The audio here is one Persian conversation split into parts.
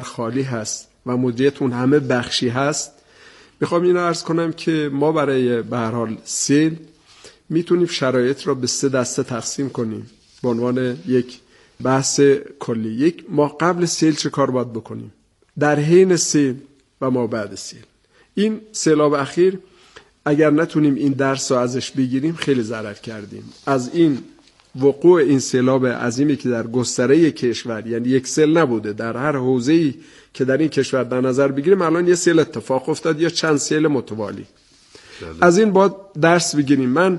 خالی هست و مدیریت اون همه بخشی هست، میخوام اینو عرض کنم که ما برای به هر حال سیل میتونیم شرایط را به 3 دسته تقسیم کنیم به عنوان یک بحث کلی. یک، ما قبل سیل چه کار باید بکنیم، در حین سیل و ما بعد سیل. این سیلاب اخیر اگر نتونیم این درس رو ازش بگیریم خیلی ضرر کردیم. از این وقوع این سیلاب عظیمی که در گستره کشور، یعنی یک سیل نبوده، در هر حوزه‌ای که در این کشور در نظر بگیریم الان یه سیل اتفاق افتاد یا چند سیل متوالی. از این باید درس بگیریم. من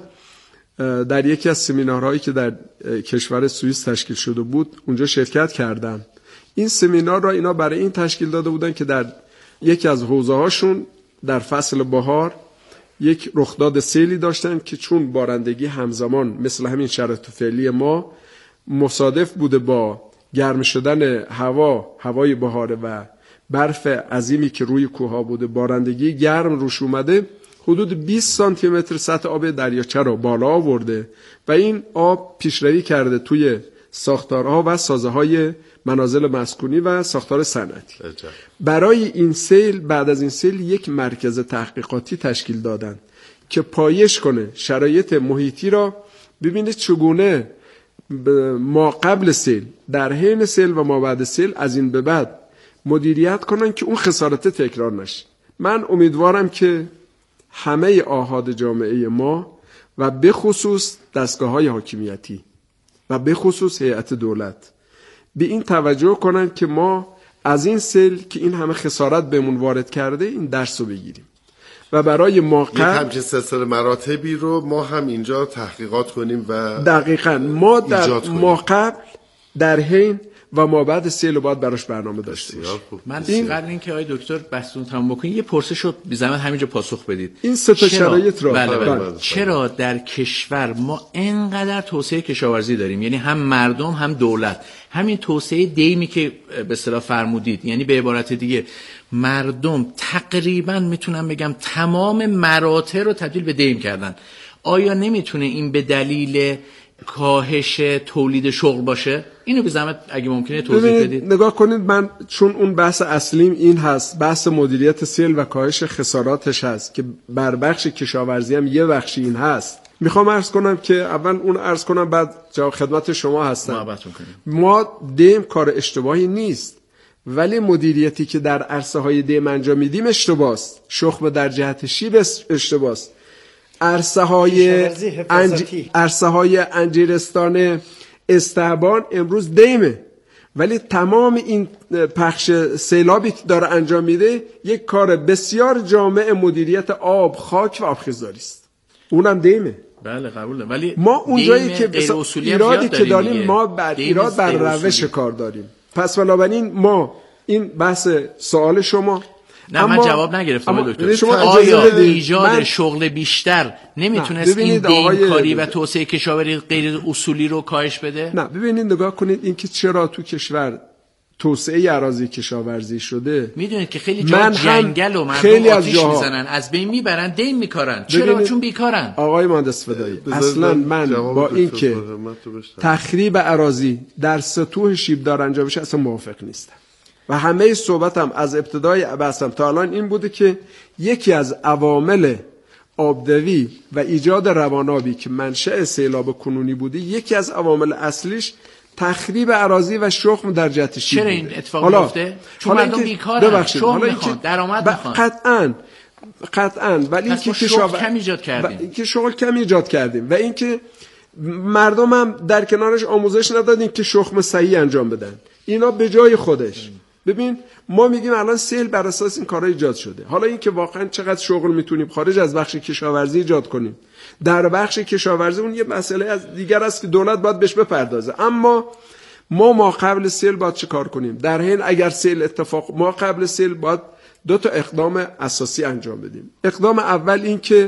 در یکی از سمینارهایی که در کشور سوئیس تشکیل شده بود اونجا شرکت کردم. این سمینار را اینا برای این تشکیل داده بودن که در یکی از حوزه‌هاشون در فصل بهار یک رخداد سیلی داشتن که چون بارندگی همزمان مثل همین شرایط فعلی ما مصادف بوده با گرم شدن هوای بهاره و برف عظیمی که روی کوه‌ها بوده، بارندگی گرم روش اومده، حدود 20 سانتی متر سطح آب دریاچه رو بالا آورده و این آب پیشروی کرده توی ساختارها و سازه‌های منازل مسکونی و ساختار صنعتی. برای این سیل، بعد از این سیل یک مرکز تحقیقاتی تشکیل دادن که پایش کنه شرایط محیطی را، ببینه چگونه ما قبل سیل، در حین سیل و ما بعد سیل از این به بعد مدیریت کنن که اون خسارت تکرار نشه. من امیدوارم که همه آحاد جامعه ما و به خصوص دستگاه‌های حاکمیتی و به خصوص هیئت دولت به این توجه کنن که ما از این سیل که این همه خسارت بهمون وارد کرده این درس رو بگیریم و برای ما یک همچین سلسله مراتبی رو ما هم اینجا تحقیقات کنیم و دقیقاً ما در ما قبل، در حین و ما بعد سیل رو باید براش برنامه داشته باشیم. من قبل اینکه آقای دکتر بحثتون تمام بکنید یه پرسش رو بی زحمت همینجا پاسخ بدید. این 3 تا شرایط رو بله. چرا در کشور ما اینقدر توسعه کشاورزی داریم، یعنی هم مردم هم دولت، همین توسعه دیمی که به اصطلاح فرمودید، یعنی به عبارت دیگه مردم تقریبا میتونم بگم تمام مراتع رو تبدیل به دیم کردن. آیا نمیتونه این به دلیل کاهش تولید شغل باشه؟ اینو به زحمت اگه ممکنه توضیح بدید. نگاه کنید، من چون اون بحث اصلیم این هست، بحث مدیریت سیل و کاهش خساراتش هست که بر بخش کشاورزی هم یه بخشی این هست، میخوام عرض کنم که اول اون عرض کنم بعد جواب خدمت شما هستم. ما دیم کار اشتباهی نیست، ولی مدیریتی که در عرصه‌های دیم انجام میدیم اشتباهست. شخم در جهت شیب اشتباهست. عرصه های انجیرستان استعبان امروز دیمه، ولی تمام این پخش سیلابی که داره انجام میده یک کار بسیار جامع مدیریت آب، خاک و آبخیزداری است، اونم دیمه. بله قبوله، ولی ما اونجایی که ایرادی که داریم ما بعد ایراد بر روش کار داریم. پس بنابراین ما این بحث سوال شما نه من جواب نگرفتم دکتر. آیا ایجاد شغل بیشتر نمیتونست این دیمکاری و توسعه کشاورزی غیر اصولی رو کاهش بده؟ نه ببینید نگاه کنید این که چرا تو کشور توسعه اراضی کشاورزی شده. میدونید که خیلی جا جنگل و مردم آتیش میزنن، از بین میبرن، دیم میکارن. چرا؟ چون بیکارن. آقای مهندس فدایی، اصلا من با این که تخریب اراضی در سطوح شیبدار انجام بشه اصلا موافق نیستم و همه صحبتم از ابتدای بحثم تا الان این بوده که یکی از عوامل آبدوی و ایجاد روانابی که منشأ سیلاب کنونی بوده، یکی از عوامل اصلیش تخریب اراضی و شخم در جهت شیب. چرا این اتفاق میفته؟ چون مردم بیکارن، شغل میخوان، درآمد میخوان. قطعاً ولی اینکه شغل کم ایجاد کردیم. اینکه شغل کم ایجاد کردیم و اینکه مردم هم در کنارش آموزش ندادیم که شخم صحیح انجام بدن. اینا به جای خودش. ببین ما میگیم الان سیل بر اساس این کارا ایجاد شده. حالا این که واقعا چقدر شغل میتونیم خارج از بخش کشاورزی ایجاد کنیم، در بخش کشاورزی اون یه مسئله از دیگر است که دولت باید بهش بپردازه. اما ما قبل سیل باید چه کار کنیم؟ در حین اگر سیل اتفاق، ما قبل سیل باید 2 تا اقدام اساسی انجام بدیم. اقدام اول این که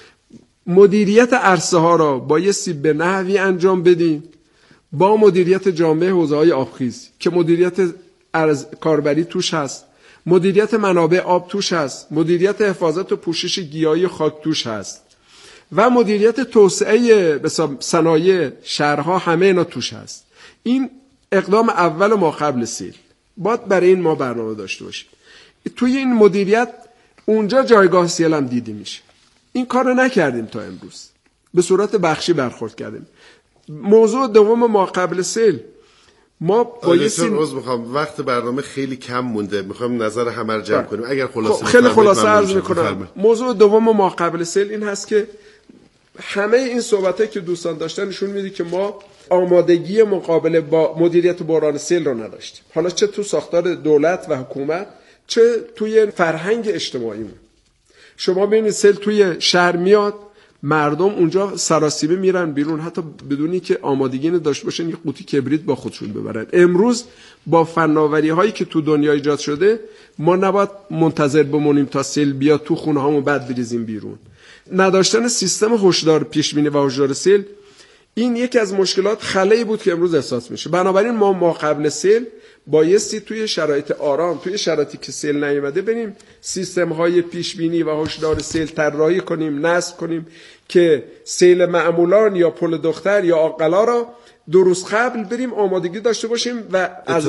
مدیریت عرصه ها را بایستی به نحوی انجام بدیم با مدیریت جامع حوزه‌های آبخیز که مدیریت کاربری توش هست، مدیریت منابع آب توش هست، مدیریت حفاظت و پوشش گیاهی خاک توش هست و مدیریت توسعه صنایع شهرها، همه اینا توش هست. این اقدام اول ما قبل سیل. باید برای این ما برنامه داشته باشیم. توی این مدیریت اونجا جایگاه سیل هم دیده میشه. این کارو نکردیم تا امروز، به صورت بخشی برخورد کردیم. موضوع دوم ما قبل سیل، ما بایستی میخوام وقت برنامه خیلی کم مونده، میخوام نظر همه رو جمع کنیم. اگر خلاصه خیلی خلاصه عرض میکنم. موضوع دوم ما قبل سیل این هست که همه این صحبتایی که دوستان داشتن نشون میده که ما آمادگی مقابله با مدیریت بحران سیل رو نداشتیم، حالا چه تو ساختار دولت و حکومت چه توی فرهنگ اجتماعیمون. شما ببینید سیل توی شهر میاد، مردم اونجا سراسیمه میرن بیرون، حتی بدونی که آمادگی داشته باشن یه قوطی کبریت با خودشون ببرن. امروز با فناوری هایی که تو دنیا ایجاد شده ما نباید منتظر بمونیم تا سیل بیاد تو خونه هامون بعد بریزیم بیرون. نداشتن سیستم هشدار پیشبینی و هشدار سیل این یکی از مشکلات خلایی بود که امروز احساس میشه. بنابراین ما قبل سیل بایستی توی شرایط آرام، توی شرایطی که سیل نیامده بریم سیستم های پیشبینی و هشدار سیل طراحی کنیم، نصب کنیم که سیل معمولان یا پل دختر یا عاقلا را 2 روز قبل بریم آمادگی داشته باشیم و از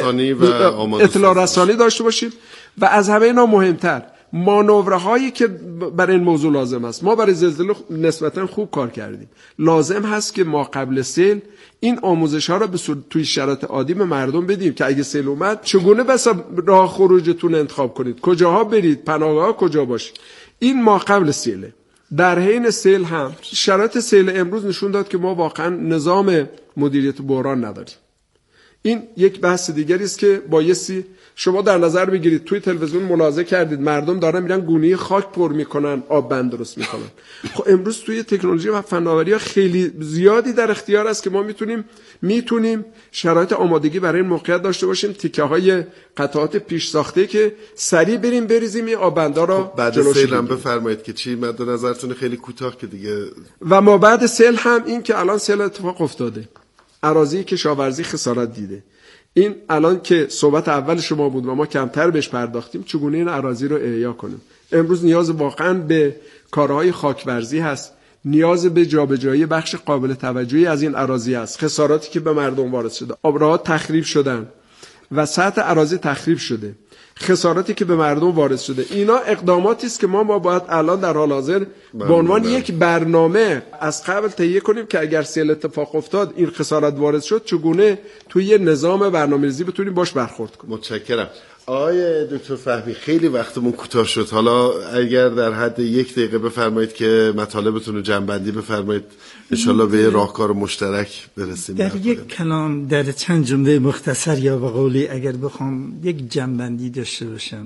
اطلاع رسانی داشته باشیم. و از همه اینا مهمتر مانورهایی که برای این موضوع لازم است. ما برای زلزله نسبتا خوب کار کردیم. لازم هست که ما قبل سیل این آموزش ها را توی شرایط عادی به مردم بدیم که اگه سیل اومد چگونه بس راه خروجتون انتخاب کنید، کجاها برید، پناهگاه کجا باشه. این ما قبل سیله. در حین سیل هم شرایط سیل امروز نشون داد که ما واقعا نظام مدیریت بحران نداریم. این یک بحث دیگری است که بایستی شما در نظر بگیرید. توی تلویزیون ملاحظه کردید مردم دارن میرن گونه خاک پر میکنن، آب بند درست میکنن. خب امروز توی تکنولوژی و فناوری‌ها خیلی زیادی در اختیار است که ما میتونیم شرایط آمادگی برای این موقعیت داشته باشیم. تیکه‌های قطعات پیش ساخته که سریع بریم بریزیم این آب بندا رو بعد سیل هم بفرمایید که چی مد نظرتون خیلی کوتاه که دیگه. و ما بعد سیل هم این که الان سیل اتفاق افتاده، اراضی کشاورزی خسارت دیده. این الان که صحبت اول شما بود و ما کمتر بهش پرداختیم چگونه این اراضی رو احیا کنیم. امروز نیاز واقعا به کارهای خاکورزی هست، نیاز به جابجایی بخش قابل توجهی از این اراضی است. خساراتی که به مردم وارد شده، آبراها تخریب شدن و سطح اراضی تخریب شده، خساراتی که به مردم وارد شده، اینا اقداماتی است که ما باید الان در حال حاضر به عنوان یک برنامه از قبل تهیه کنیم که اگر سیل اتفاق افتاد این خسارت وارد شد چگونه توی یه نظام برنامه‌ریزی بتونیم باش برخورد کنیم. متشکرم. آقای دکتر فهمی خیلی وقتمون کوتاه شد، حالا اگر در حد 1 دقیقه بفرمایید که مطالبتون رو جمع‌بندی بفرمایید انشالله به راهکار مشترک برسیم. در یک کلام، در چند جمله مختصر یا به قولی اگر بخوام یک جمع‌بندی داشته باشم،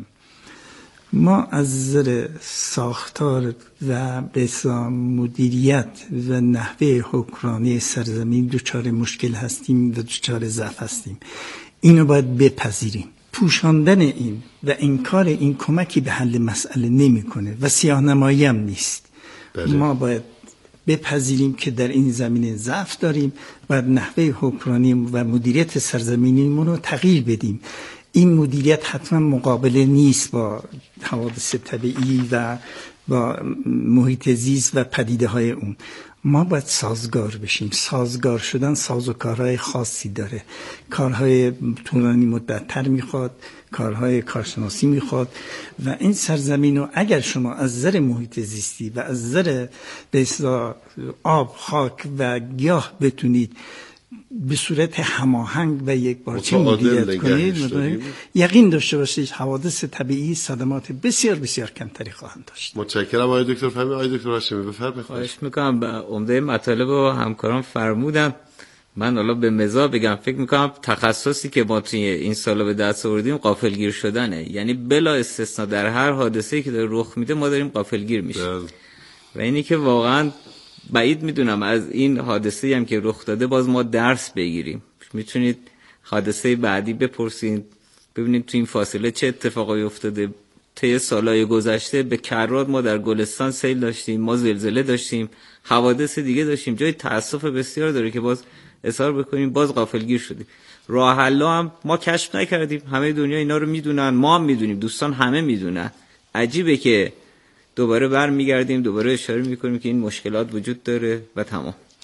ما از نظر ساختار و به مدیریت و نحوه حکمرانی سرزمین دچار مشکل هستیم و دچار ضعف هستیم. اینو باید بپذیریم. پوشاندن این و انکار این کمکی به حل مسئله نمی‌کنه و سیاه‌نمایی هم نیست. ما باید بپذیریم که در این زمینه ضعف داریم و نحوه حکمرانی و مدیریت سرزمینیمون رو تغییر بدیم. این مدیریت حتما مقابله نیست با حوادث طبیعی و با محیط زیست و پدیده‌های اون. ما باید سازگار بشیم. سازگار شدن سازوکارهای خاصی داره. کارهای طولانی مدت‌تر میخواد، کارهای کارشناسی میخواد و این سرزمین رو اگر شما از نظر محیط زیستی و از نظر به اصطلاح آب، خاک و گیاه بتونید به صورت هماهنگ و یک بارچه مدیریت کنید، یقین داشته باشید حوادث طبیعی صدمات بسیار بسیار کمتری خواهند داشت. متشکرم آقای دکتر فهمی. آقای دکتر هاشمی بفرمایید. خواهش میکنم. عمده مطالب رو همکاران فرمودن. من حالا به مزاح بگم، فکر میکنم تخصصی که ما توی این سالا به دست آوردیم غافلگیر شدنه. یعنی بلا استثنا در هر حادثه‌ای که داره رخ میده ما داریم غافلگیر میشیم. و اینی که واقعا بعید میدونم از این حادثه‌ای هم که رخ داده باز ما درس بگیریم. میتونید حادثه بعدی بپرسید ببینید تو این فاصله چه اتفاقایی افتاده. طی سالهای گذشته به کرات ما در گلستان سیل داشتیم، ما زلزله داشتیم، حوادث دیگه داشتیم. جای تأسف بسیار داره که باز اصرار بکنیم باز غافلگیر شدیم. راه حل‌ها هم ما کشف نکردیم. همه دنیا اینا رو میدونن، ما هم میدونیم، دوستان همه میدونن. عجیبه که دوباره برمیگردیم دوباره اشاره میکنیم که این مشکلات وجود داره و تمام.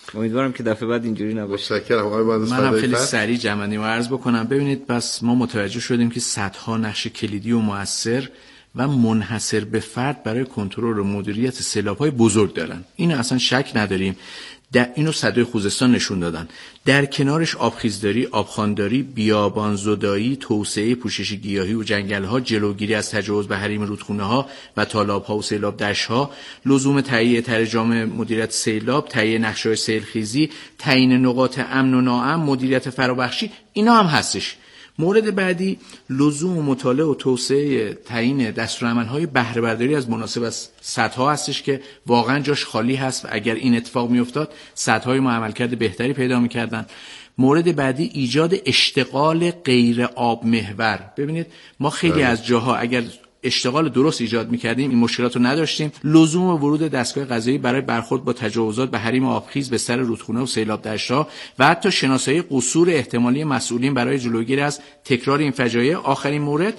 امیدوارم که دفعه بعد اینجوری نباشه. متشکرم آقای مهندس منم فدایی خیلی فرد. سریع جمعنی رو عرض بکنم. ببینید بس ما متوجه شدیم که صدها نقش کلیدی و مؤثر و منحصر به فرد برای کنترل و مدیریت سیلاب‌های بزرگ دارن. این اصلا شک نداریم. اینو صدای خوزستان نشون دادن. در کنارش آبخیزداری، آبخوانداری، بیابانزدایی، توسعه پوشش گیاهی و جنگل‌ها، جلوگیری از تجاوز به حریم رودخونه‌ها و تالاب‌ها و سیلاب دشت‌ها، لزوم تهیه ترجام مدیریت سیلاب، تهیه نقشه‌های سیلخیزی، تعیین نقاط امن و ناامن، مدیریت فرابخشی، اینا هم هستش. مورد بعدی لزوم مطالعه و توسعه تعیین دستورالعمل‌های بهره برداری از مناسب از سدها هستش که واقعا جاش خالی هست و اگر این اتفاق میافتاد سدهای ما عملکرد بهتری پیدا می‌کردن. مورد بعدی ایجاد اشتغال غیر آب محور. ببینید ما خیلی از جاها اگر اشتغال درست ایجاد می‌کردیم این مشکلات رو نداشتیم. لزوم ورود دستگاه قضایی برای برخورد با تجاوزات به حریم آبخیز به سر رودخونه و سیلاب دشت‌ها و حتی شناسایی قصور احتمالی مسئولین برای جلوگیری از تکرار این فجایع. آخرین مورد،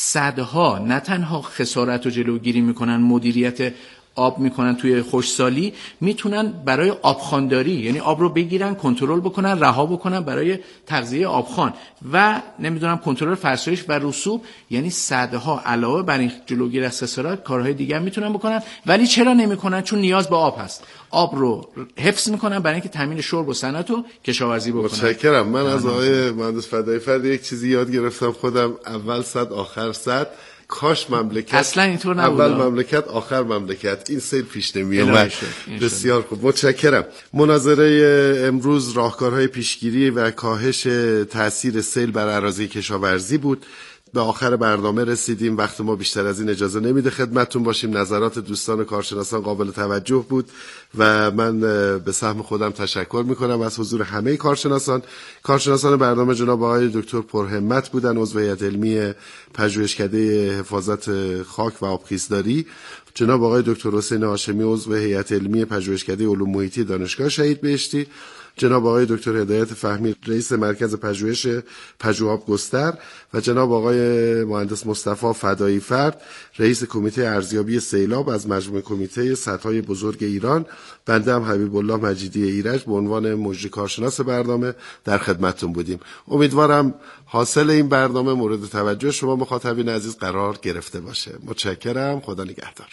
سدها نه تنها خسارت و جلوگیری می‌کنن، مدیریت آب میکنن توی خشکسالی، میتونن برای آبخوانداری یعنی آب رو بگیرن کنترل بکنن رها بکنن برای تغذیه آبخوان و نمیدونم کنترل فرسایش و رسوب. یعنی سدها علاوه بر این جلوگیری از خسارت کارهای دیگه میتونن بکنن. ولی چرا نمیکنن؟ چون نیاز به آب هست. آب رو حفظ میکنن برای اینکه تامین شرب و صنعت و کشاورزی بکنن. متشکرم. من از آقای مهندس فدایی فرد یک چیزی یاد گرفتم خودم، اول صد آخر صد. کاش مملکت اصلا اینطور نبود، اول مملکت آخر مملکت، این سیل پیش نمیاد. بسیار خوب، متشکرم. مناظره امروز راهکارهای پیشگیری و کاهش تاثیر سیل بر اراضی کشاورزی بود. به آخر برنامه رسیدیم. وقت ما بیشتر از این اجازه نمیده خدمتتون باشیم. نظرات دوستان کارشناسان قابل توجه بود و من به سهم خودم تشکر میکنم از حضور همه کارشناسان برنامه. جناب آقای دکتر پرهمت بودن، عضو هیئت علمی پژوهشکده حفاظت خاک و آبخیزداری. جناب آقای دکتر حسین هاشمی، عضو هیئت علمی پژوهشکده علوم محیطی دانشگاه شهید بهشتی. جناب آقای دکتر هدایت فهمی، رئیس مرکز پژوهش پژوهاب گستر و جناب آقای مهندس مصطفی فدایی فرد، رئیس کمیته ارزیابی سیلاب از مجموعه کمیته سدهای بزرگ ایران. بنده هم حبیب الله مجیدی ایرج به عنوان مجری کارشناس برنامه در خدمتتون بودیم. امیدوارم حاصل این برنامه مورد توجه شما مخاطبین عزیز قرار گرفته باشه. متشکرم. خدا نگهدار.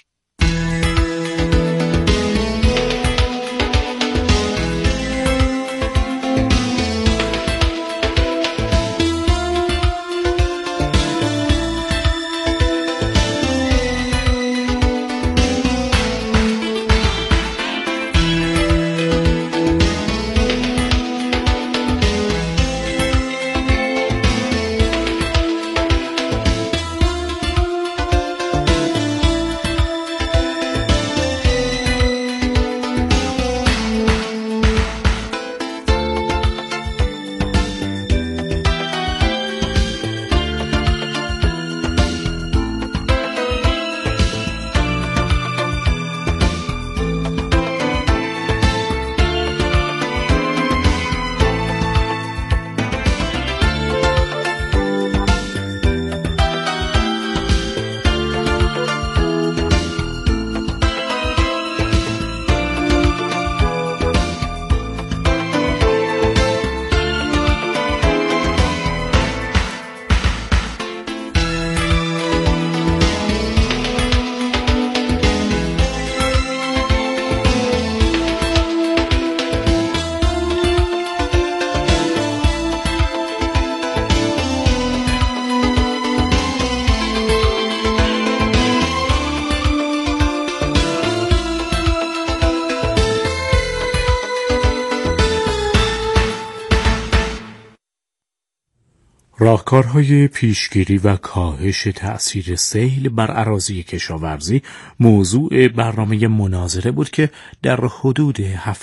راهکارهای پیشگیری و کاهش تأثیر سیل بر اراضی کشاورزی موضوع برنامه مناظره بود که در حدود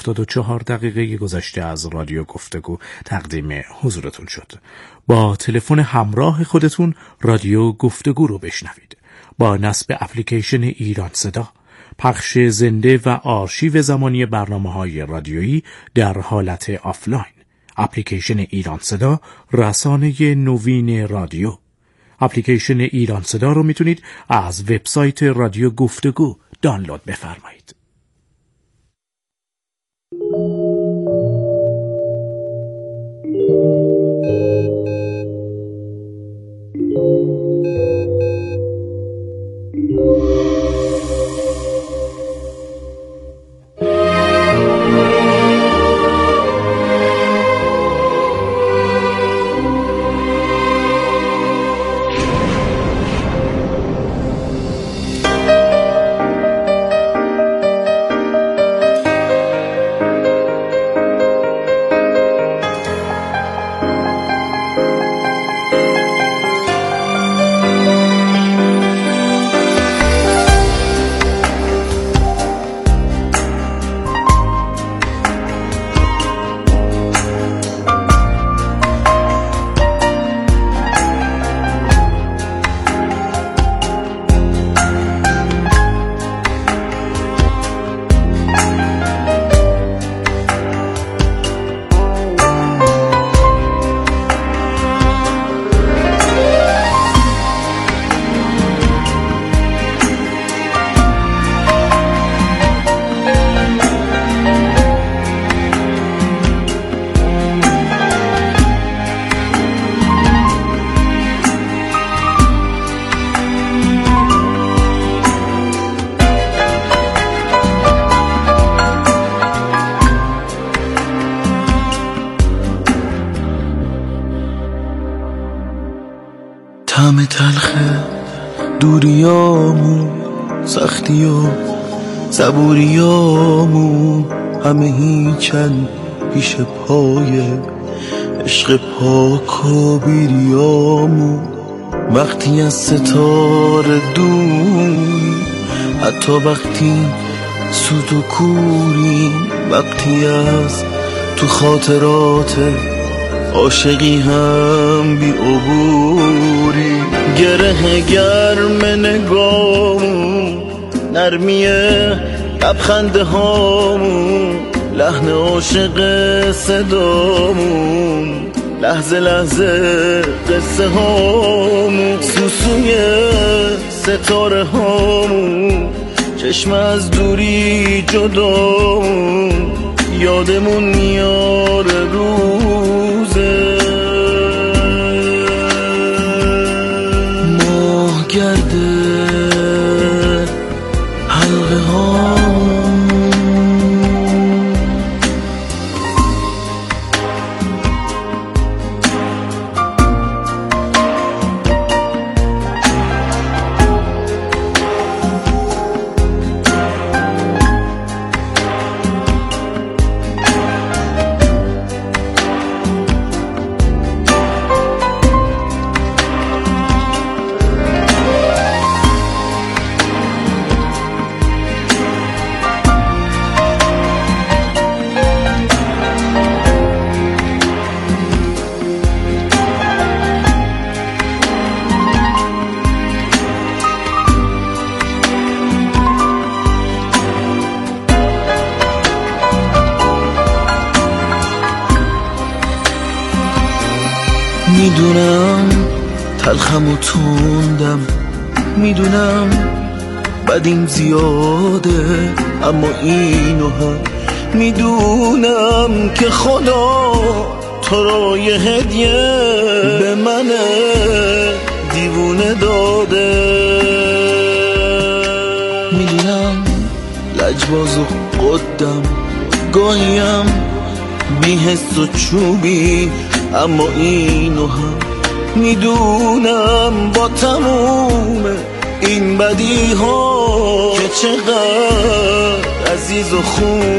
74 دقیقه گذشته از رادیو گفتگو تقدیم حضورتون شد. با تلفن همراه خودتون رادیو گفتگو رو بشنوید. با نصب اپلیکیشن ایران صدا، پخش زنده و آرشیو زمانی برنامه‌های رادیویی در حالت آفلاین. اپلیکیشن ایران صدا، رسانه نوین رادیو. اپلیکیشن ایران صدا رو میتونید از وبسایت رادیو گفتگو دانلود بفرمایید. همه تلخه دوریامون، سختی و صبوریامون، همه هیچن پیش پای عشق پاک و بیریامون. وقتی از ستاره دوری، حتی وقتی سود و کوری، وقتی از تو خاطرات عاشقی هم بی عبوری. گره گرم نگامون، نرمی لبخنده هامون، لحن عاشق صدامون، لحظه لحظه قصه هامون، سوسوی ستاره هامون، چشم از دوری جدامون، یادمون میاره روزه ماه گرده حلقه هامون. میدونم تلخم و تندم، میدونم بدیم زیاده، اما اینو هم میدونم که خدا تو را یه هدیه به من دیوونه داده. میدونم لجباز و قدم، گاهیم بی‌حس و چوبی، اما اینو هم میدونم با تموم این بدی ها که چقدر عزیز و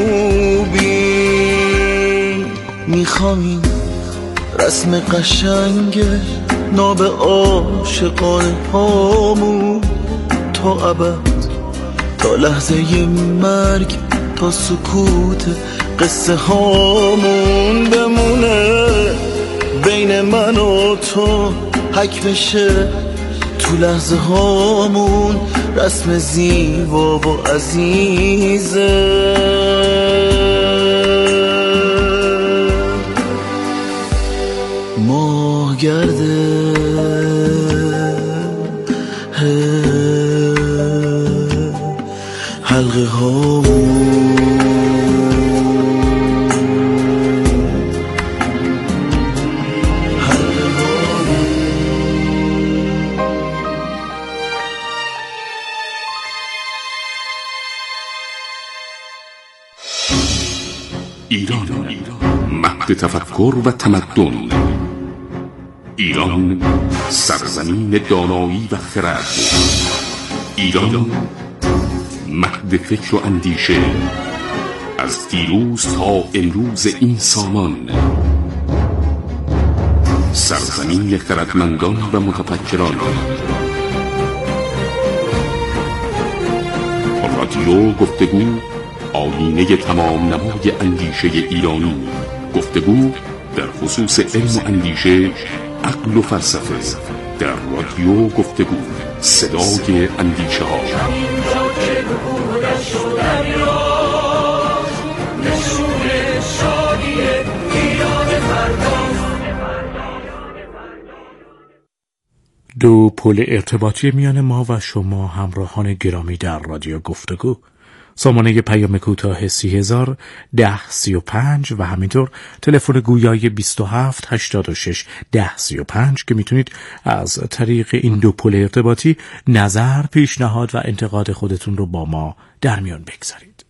خوبی. میخوام این رسم قشنگ ناب عاشقانه هامون تا ابد، تا لحظه مرگ، تا سکوت قصه هامون بمونه بین من و تو، حک بشه تو لحظه هامون، رسم زیبا و عزیزه. ماه گرده حلقه هامون. ایران مهد تفکر و تمدن، ایران سرزمین دانایی و خرد، ایران مهد فکر و اندیشه، از دیروز تا امروز این سامان، سرزمین خردمندان و متفکران. رادیو گفتگو، آیینه تمام نمای اندیشه ایرانی. گفتگو در خصوص علم و اندیشه، عقل و فلسفه، در رادیو گفتگو، صدای اندیشه ها. دو پل ارتباطی میان ما و شما همراهان گرامی در رادیو گفتگو. سامانه پیام کوتاه 30,010,35 و همینطور تلفن گویای 27861035 که میتونید از طریق این دو پل ارتباطی نظر، پیشنهاد و انتقاد خودتون رو با ما در میان بگذارید.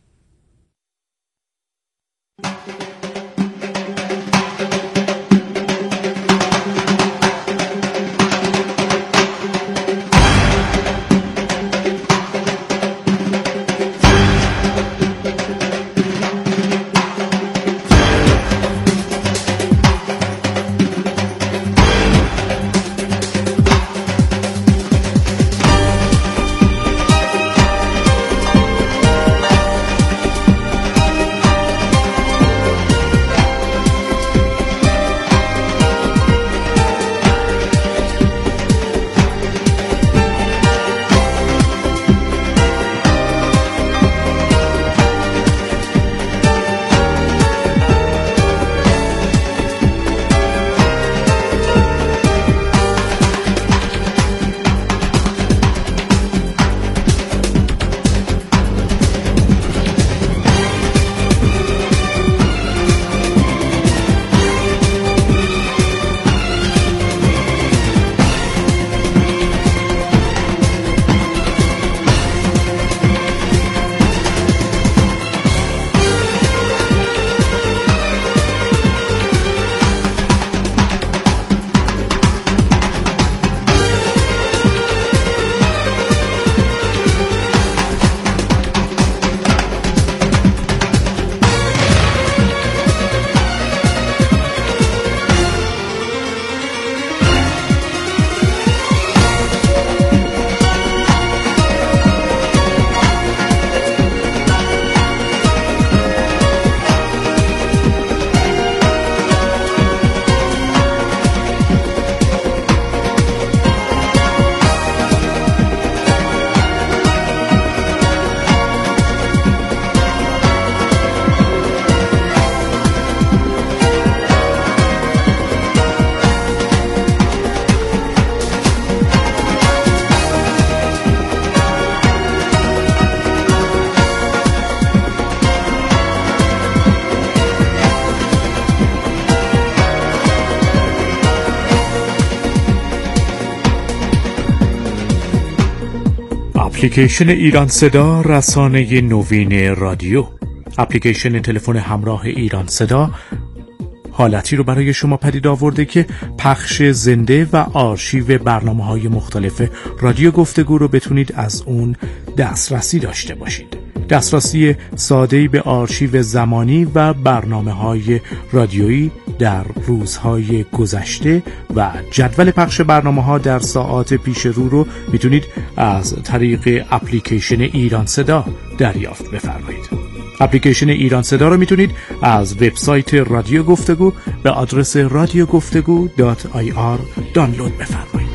اپلیکیشن ایران صدا، رسانه نوین رادیو. اپلیکیشن تلفن همراه ایران صدا حالتی رو برای شما پدید آورده که پخش زنده و آرشیو برنامه‌های مختلف رادیو گفتگو رو بتونید از اون دسترسی داشته باشید. دسترسی ساده‌ای به آرشیو زمانی و برنامه‌های رادیویی در روزهای گذشته و جدول پخش برنامه‌ها در ساعات پیش رو میتونید از طریق اپلیکیشن ایران صدا دریافت بفرمایید. اپلیکیشن ایران صدا رو میتونید از وبسایت رادیو گفتگو به آدرس radiogoftegu.ir دانلود بفرمایید.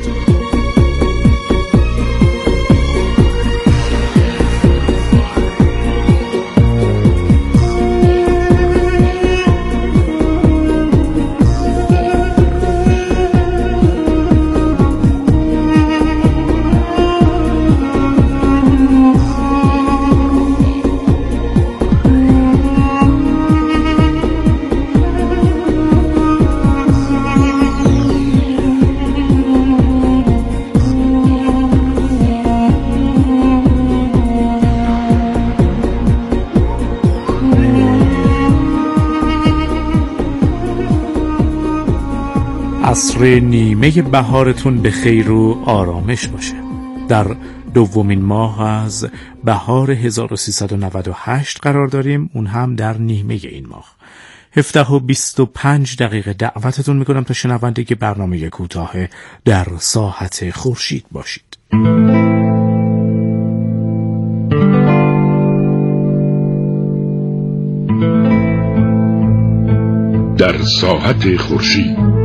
عصر نیمه بهارتون به خیر و آرامش باشه. در دومین ماه از بهار 1398 قرار داریم، اون هم در نیمه این ماه. 17:25 دعوتتون میکنم تا شنونده برنامه کوتاه در ساحت خورشید باشید. در ساحت خورشید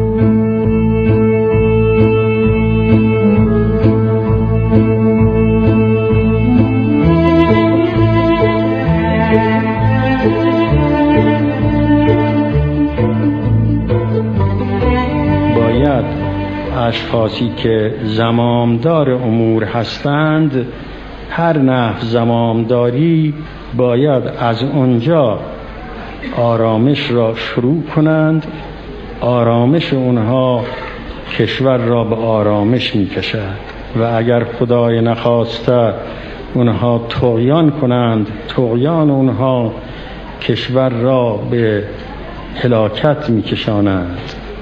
اشخاصی که زمامدار امور هستند، هر نحو زمامداری باید از اونجا آرامش را شروع کنند. آرامش اونها کشور را به آرامش می کشد و اگر خدای نخواسته اونها طغیان کنند، طغیان اونها کشور را به هلاکت می کشانند.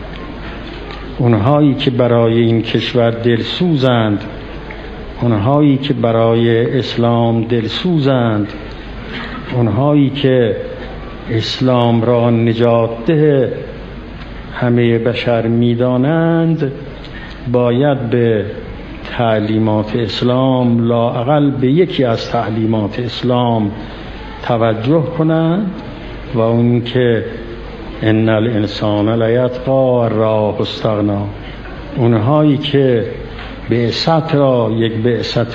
اونهایی که برای این کشور دلسوزند، اونهایی که برای اسلام دلسوزند، اونهایی که اسلام را نجات ده همه بشر میدانند، باید به تعلیمات اسلام، لااقل به یکی از تعلیمات اسلام توجه کنند و اون که ان الانسان لیطغی رآه استغنا. اونهایی که بعثت را یک بعثت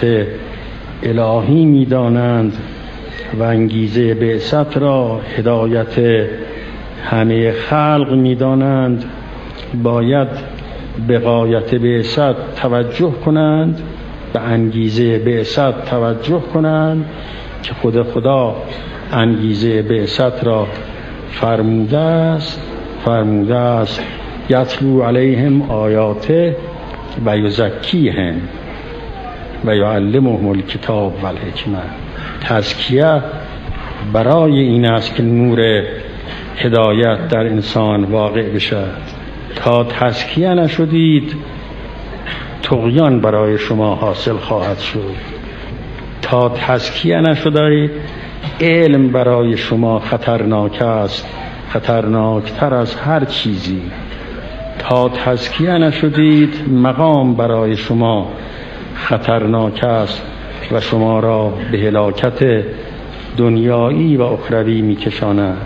الهی میدانند و انگیزه بعثت را هدایت همه خلق میدانند، باید به غایت بعثت توجه کنند، به انگیزه بعثت توجه کنند که خود خدا انگیزه بعثت را فرموده است یتلو علیهم آیاته و یزکیهم و یعلمهم الکتاب و الحکمه. تزکیه برای این است که نور هدایت در انسان واقع بشد. تا تزکیه نشدید طغیان برای شما حاصل خواهد شد. تا تزکیه نشدید علم برای شما خطرناک است، خطرناکتر از هر چیزی. تا تزکیه نشدید مقام برای شما خطرناک است و شما را به هلاکت دنیایی و اخروی میکشاند.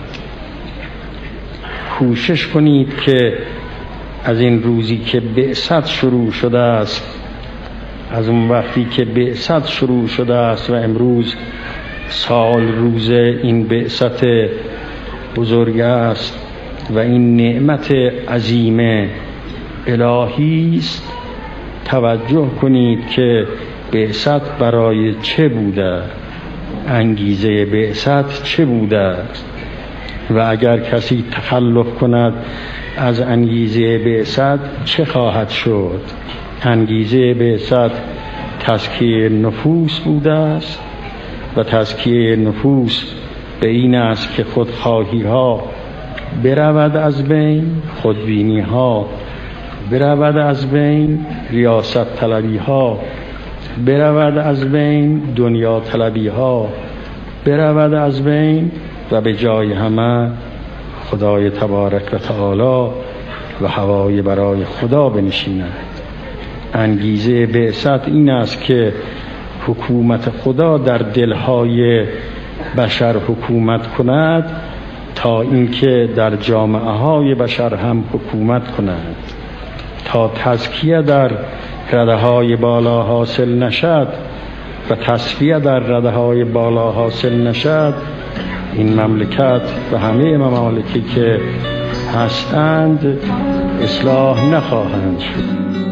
کوشش کنید که از این روزی که بعثت شروع شده است، از اون وقتی که بعثت شروع شده است و امروز سال روز این بعثت بزرگ است و این نعمت عظیم الهی است، توجه کنید که بعثت برای چه بوده، انگیزه بعثت چه بوده و اگر کسی تخلف کند از انگیزه بعثت چه خواهد شد. انگیزه بعثت تزکیه نفوس بوده است و تزکیه نفوس به این است که خودخواهی ها برود از بین، خودبینی ها برود از بین، ریاست طلبی ها برود از بین، دنیا طلبی ها برود از بین و به جای همه خدای تبارک و تعالی و هوای برای خدا بنشیند. انگیزه بعثت این است که حکومت خدا در دلهای بشر حکومت کند تا اینکه در جامعه های بشر هم حکومت کند. تا تزکیه در رده های بالا حاصل نشد و تصفیه در رده های بالا حاصل نشد، این مملکت و همه ممالکی که هستند اصلاح نخواهند شد.